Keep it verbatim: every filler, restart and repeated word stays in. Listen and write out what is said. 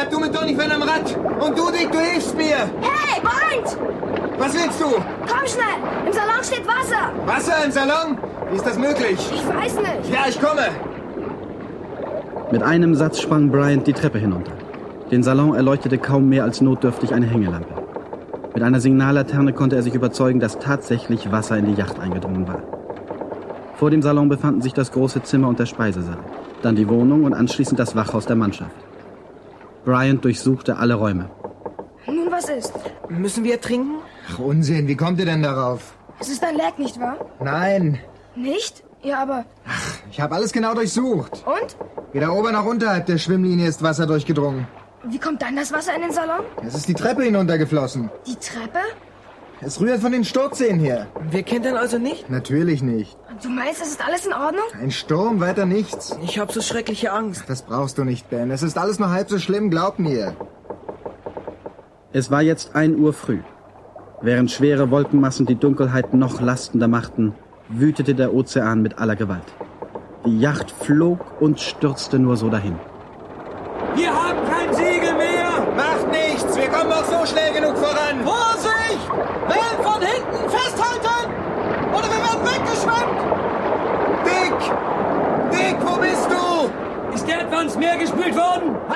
bleib du mit Donny Van am Rad. Und du, Dick, du hilfst mir. Hey, Brian! Was willst du? Komm schnell, im Salon steht Wasser. Wasser im Salon? Wie ist das möglich? Ich weiß nicht. Ja, ich komme. Mit einem Satz sprang Bryant die Treppe hinunter. Den Salon erleuchtete kaum mehr als notdürftig eine Hängelampe. Mit einer Signallaterne konnte er sich überzeugen, dass tatsächlich Wasser in die Yacht eingedrungen war. Vor dem Salon befanden sich das große Zimmer und der Speisesaal, dann die Wohnung und anschließend das Wachhaus der Mannschaft. Bryant durchsuchte alle Räume. Nun, was ist? Müssen wir trinken? Ach, Unsinn, wie kommt ihr denn darauf? Es ist ein Leck, nicht wahr? Nein. Nicht? Ja, aber... Ach, ich habe alles genau durchsucht. Und? Weder ober noch unterhalb der Schwimmlinie ist Wasser durchgedrungen. Wie kommt dann das Wasser in den Salon? Es ist die Treppe hinuntergeflossen. Die Treppe? Es rührt von den Sturzseen her. Wir kentern also nicht? Natürlich nicht. Du meinst, es ist alles in Ordnung? Ein Sturm, weiter nichts. Ich habe so schreckliche Angst. Das brauchst du nicht, Ben. Es ist alles nur halb so schlimm, glaub mir. Es war jetzt ein Uhr früh. Während schwere Wolkenmassen die Dunkelheit noch lastender machten, wütete der Ozean mit aller Gewalt. Die Yacht flog und stürzte nur so dahin. Wir haben kein Segel mehr! Macht nichts, wir kommen auch so schnell genug voran. Vorsicht! Wellen von hinten festhalten! Oder wir werden weggeschwemmt! Dick! Dick, wo bist du? Ist der etwa ins Meer gespült worden?